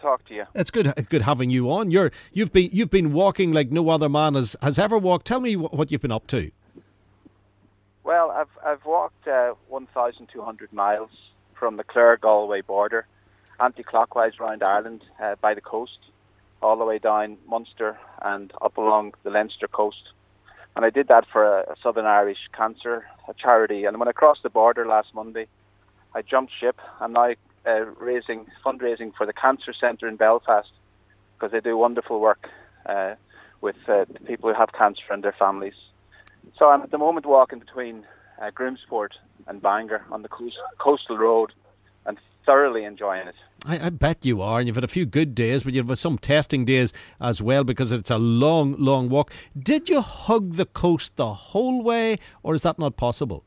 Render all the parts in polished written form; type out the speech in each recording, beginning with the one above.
talk to you. It's good. It's good having you on. You've been walking like no other man has ever walked. Tell me what you've been up to. Well, I've walked 1,200 miles from the Clare-Galway border, anti-clockwise around Ireland by the coast, all the way down Munster and up along the Leinster coast. And I did that for a Southern Irish Cancer charity. And when I crossed the border last Monday, I jumped ship. I'm now fundraising for the Cancer Centre in Belfast, because they do wonderful work with the people who have cancer and their families. So I'm at the moment walking between Groomsport and Bangor on the coastal road and thoroughly enjoying it. I bet you are, and you've had a few good days, but you've had some testing days as well, because it's a long, long walk. Did you hug the coast the whole way, or is that not possible?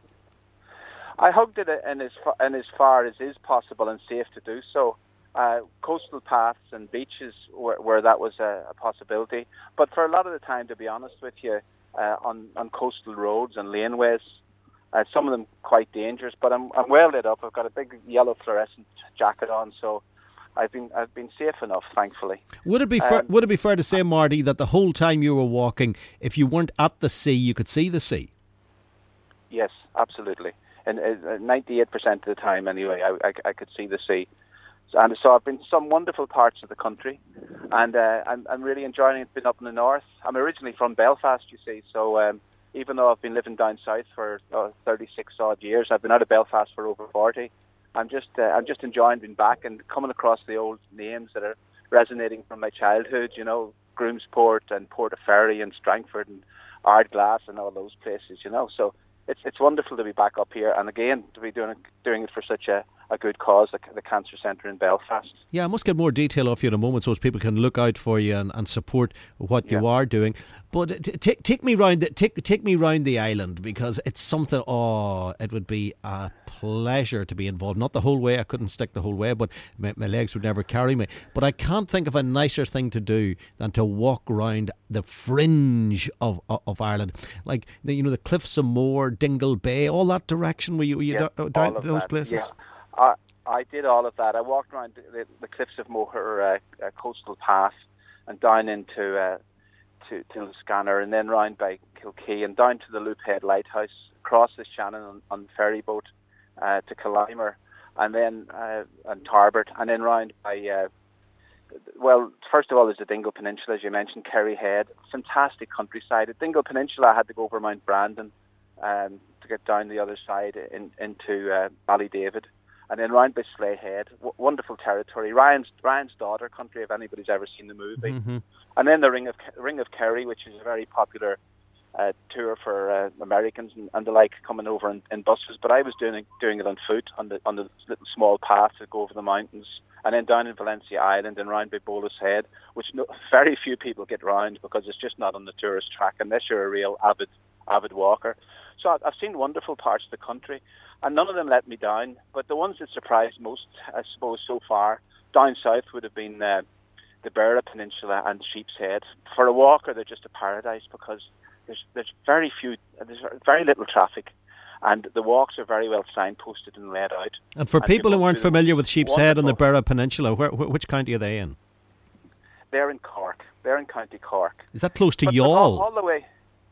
I hugged it in as far as is possible and safe to do so. Coastal paths and beaches where that was a possibility. But for a lot of the time, to be honest with you, on coastal roads and laneways, some of them quite dangerous, but I'm well lit up. I've got a big yellow fluorescent jacket on, so I've been safe enough, thankfully. Would it be fair to say, Marty, that the whole time you were walking, if you weren't at the sea, you could see the sea? Yes, absolutely. And 98% of the time, anyway, I could see the sea. And so I've been to some wonderful parts of the country, and I'm really enjoying it. Been up in the north. I'm originally from Belfast, you see, so even though I've been living down south for 36 odd years, I've been out of Belfast for over 40. I'm just enjoying being back and coming across the old names that are resonating from my childhood. You know, Groomsport and Portaferry and Strangford and Ardglass and all those places. You know, so it's wonderful to be back up here, and again to be doing it for such a good cause, the Cancer Centre in Belfast. Yeah, I must get more detail off you in a moment so as people can look out for you and support what you are doing. But take me round the island, because it's something. Oh, it would be a pleasure to be involved. Not the whole way. I couldn't stick the whole way, but my legs would never carry me. But I can't think of a nicer thing to do than to walk round the fringe of Ireland, like the Cliffs of Moher, Dingle Bay, all that direction. Were you down to those places? Yeah. I did all of that. I walked around the Cliffs of Moher coastal path and down into to Liscannor, and then round by Kilkee and down to the Loophead Lighthouse, across the Shannon on the ferry boat to Killimer, and then and Tarbert, and then round by first of all there's the Dingle Peninsula, as you mentioned, Kerry Head, fantastic countryside. At Dingle Peninsula I had to go over Mount Brandon to get down the other side into Ballydavid. And then round by Slea Head, wonderful territory. Ryan's Daughter country, if anybody's ever seen the movie. Mm-hmm. And then the Ring of Kerry, which is a very popular tour for Americans and the like, coming over in buses. But I was doing it on foot on the little small path to go over the mountains, and then down in Valencia Island and round by Bolus Head, which very few people get round because it's just not on the tourist track unless you're a real avid walker. So I've seen wonderful parts of the country, and none of them let me down. But the ones that surprised most, I suppose, so far, down south would have been the Beara Peninsula and Sheep's Head. For a walker, they're just a paradise, because there's very little traffic, and the walks are very well signposted and laid out. And for people who aren't familiar with Sheep's Head and the Beara Peninsula, which county are they in? They're in Cork. They're in County Cork. Is that close to Youghal? All the way.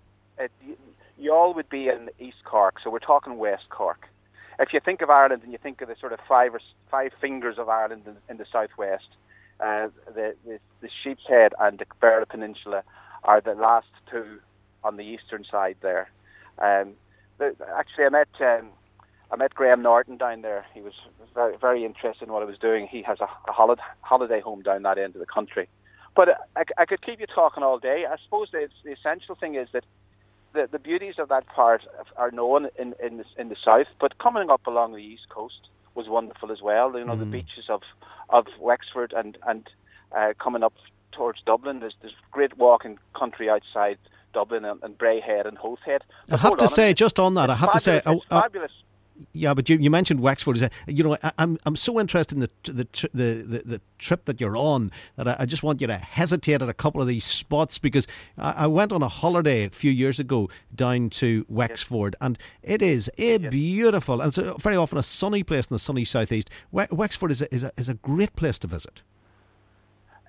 Youghal would be in East Cork, so we're talking West Cork. If you think of Ireland and you think of the sort of five fingers of Ireland in the southwest, the Sheep's Head and the Beara Peninsula are the last two on the eastern side there. Actually, I met Graham Norton down there. He was very, very interested in what I was doing. He has a holiday home down that end of the country. But I could keep you talking all day. I suppose the essential thing is that the beauties of that part are known in the south, but coming up along the east coast was wonderful as well. The beaches of Wexford and coming up towards Dublin. There's great walking country outside Dublin and Braehead and Hoathhead. I have to say, just on that, it's fabulous. Yeah, but you mentioned Wexford. I'm so interested in the trip that you're on that I just want you to hesitate at a couple of these spots, because I went on a holiday a few years ago down to Wexford, and it is beautiful, and it's very often a sunny place in the sunny southeast. Wexford is a great place to visit.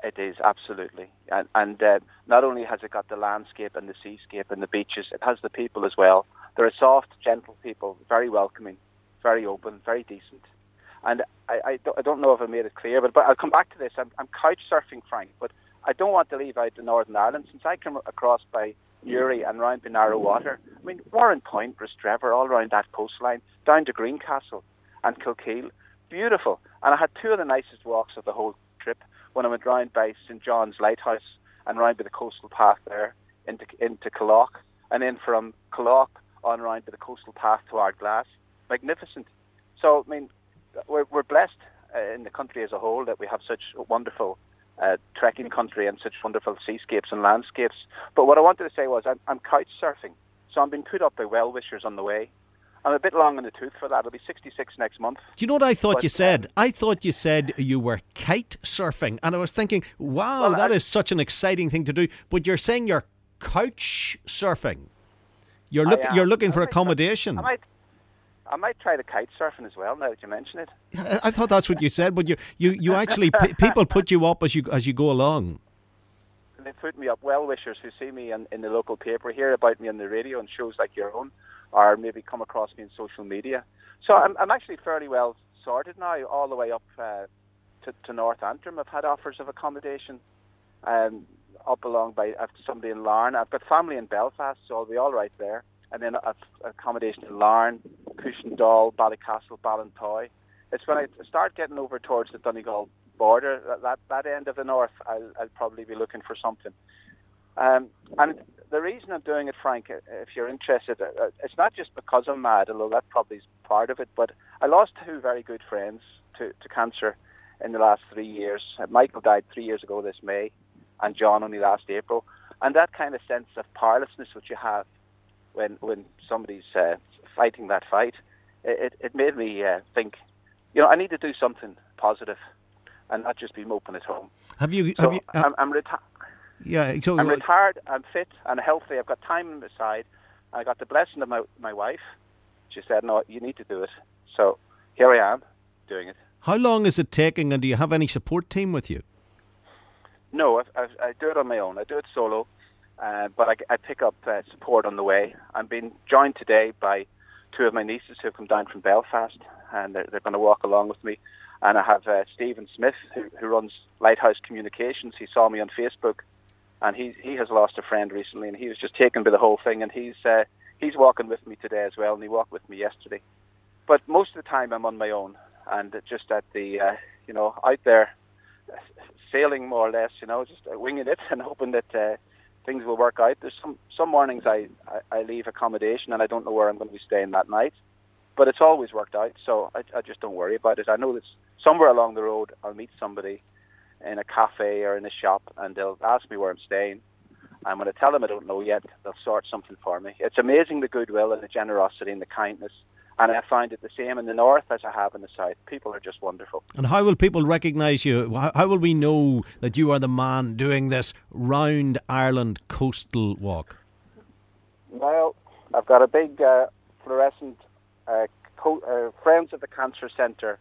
It is, absolutely. And not only has it got the landscape and the seascape and the beaches, it has the people as well. They're a soft, gentle people, very welcoming, very open, very decent. And I don't know if I made it clear, but I'll come back to this. I'm couch surfing, Frank, but I don't want to leave out the Northern Ireland. Since I come across by Newry and round by Narrow Water, I mean, Warren Point, Rostrevor, all around that coastline, down to Greencastle and Kilkeel, beautiful. And I had two of the nicest walks of the whole trip when I went round by St John's Lighthouse and round by the coastal path there into Killock, and then from Killock on round to the coastal path to Ardglass. Magnificent. So, I mean, we're blessed in the country as a whole that we have such wonderful trekking country and such wonderful seascapes and landscapes. But what I wanted to say was I'm couch surfing, so I'm being put up by well-wishers on the way. I'm a bit long in the tooth for that. It'll be 66 next month. Do you know what I thought you said? I thought you said you were kite surfing, and I was thinking, wow, that is such an exciting thing to do. But you're saying you're couch surfing. You're looking for accommodation. I might try the kite surfing as well now that you mention it. I thought that's what you said, but you actually people put you up as you go along. They put me up. Well-wishers who see me in the local paper, hear about me on the radio and shows like your own, or maybe come across me in social media. So I'm actually fairly well sorted now, all the way up to North Antrim. I've had offers of accommodation up along by somebody in Larne. I've got family in Belfast, so I'll be all right there. And then I've accommodation in Larne, Cushendall, Ballycastle, Ballintoy. It's when I start getting over towards the Donegal border, that end of the north, I'll probably be looking for something. And the reason I'm doing it, Frank, if you're interested, it's not just because I'm mad, although that probably is part of it, but I lost two very good friends to cancer in the last 3 years. Michael died 3 years ago this May, and John only last April. And that kind of sense of powerlessness which you have when somebody's fighting that fight, it made me think, I need to do something positive and not just be moping at home. I'm retired. Yeah, so I'm retired, I'm fit and healthy. I've got time on my side. I got the blessing of my wife. She said, no, you need to do it. So here I am doing it. How long is it taking, and do you have any support team with you? No, I do it on my own. I do it solo. But I pick up support on the way. I'm being joined today by two of my nieces who have come down from Belfast, and they're going to walk along with me. And I have Stephen Smith, who runs Lighthouse Communications. He saw me on Facebook, and he has lost a friend recently, and he was just taken by the whole thing. And he's walking with me today as well, and he walked with me yesterday. But most of the time I'm on my own, and just at the out there sailing more or less, just winging it and hoping that things will work out. There's some mornings I leave accommodation and I don't know where I'm going to be staying that night, but it's always worked out, so I just don't worry about it. I know that somewhere along the road I'll meet somebody in a cafe or in a shop, and they'll ask me where I'm staying, and when I tell them I don't know yet, they'll sort something for me. It's amazing, the goodwill and the generosity and the kindness, and I find it the same in the north as I have in the south. People are just wonderful. And how will people recognise you? How will we know that you are the man doing this round Ireland coastal walk? Well, I've got a big fluorescent Friends of the Cancer Centre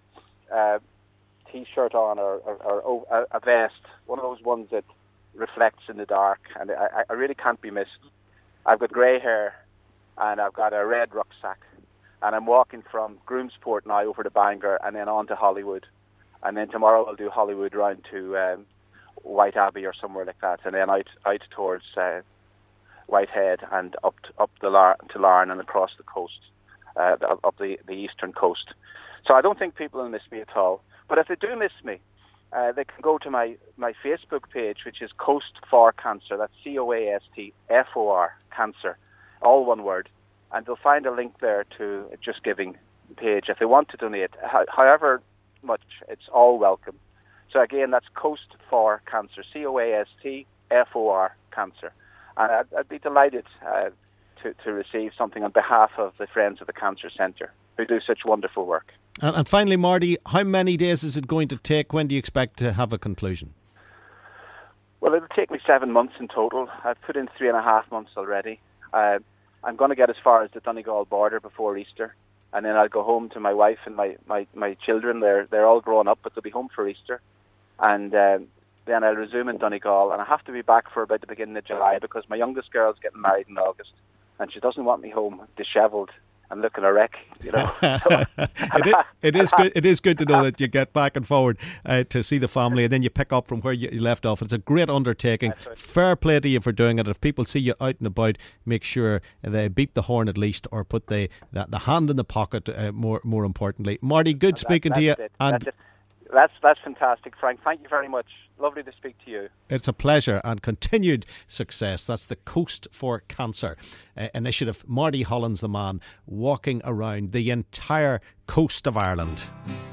T-shirt on, or a vest, one of those ones that reflects in the dark, and I really can't be missed. I've got grey hair, and I've got a red rucksack. And I'm walking from Groomsport now over to Bangor and then on to Hollywood. And then tomorrow I'll do Hollywood round to White Abbey or somewhere like that. And then out towards Whitehead and up to Larne and across the coast, up the eastern coast. So I don't think people will miss me at all. But if they do miss me, they can go to my Facebook page, which is Coast for Cancer. That's COASTFOR, Cancer, all one word. And they'll find a link there to a Just Giving page if they want to donate. However much, it's all welcome. So again, that's Coast for Cancer, COASTFOR, Cancer. And I'd be delighted to receive something on behalf of the Friends of the Cancer Centre, who do such wonderful work. And finally, Marty, how many days is it going to take? When do you expect to have a conclusion? Well, it'll take me 7 months in total. I've put in 3.5 months already. I'm going to get as far as the Donegal border before Easter, and then I'll go home to my wife and my children. They're all grown up, but they'll be home for Easter. And then I'll resume in Donegal, and I have to be back for about the beginning of July because my youngest girl's getting married in August, and she doesn't want me home dishevelled and looking a wreck, you know. It is good. It is good to know that you get back and forward to see the family, and then you pick up from where you left off. It's a great undertaking. Fair play to you for doing it. If people see you out and about, make sure they beep the horn at least, or put the hand in the pocket. More importantly, Marty, good speaking to you. That's fantastic, Frank. Thank you very much. Lovely to speak to you. It's a pleasure, and continued success. That's the Coast for Cancer initiative. Marty Holland's the man walking around the entire coast of Ireland.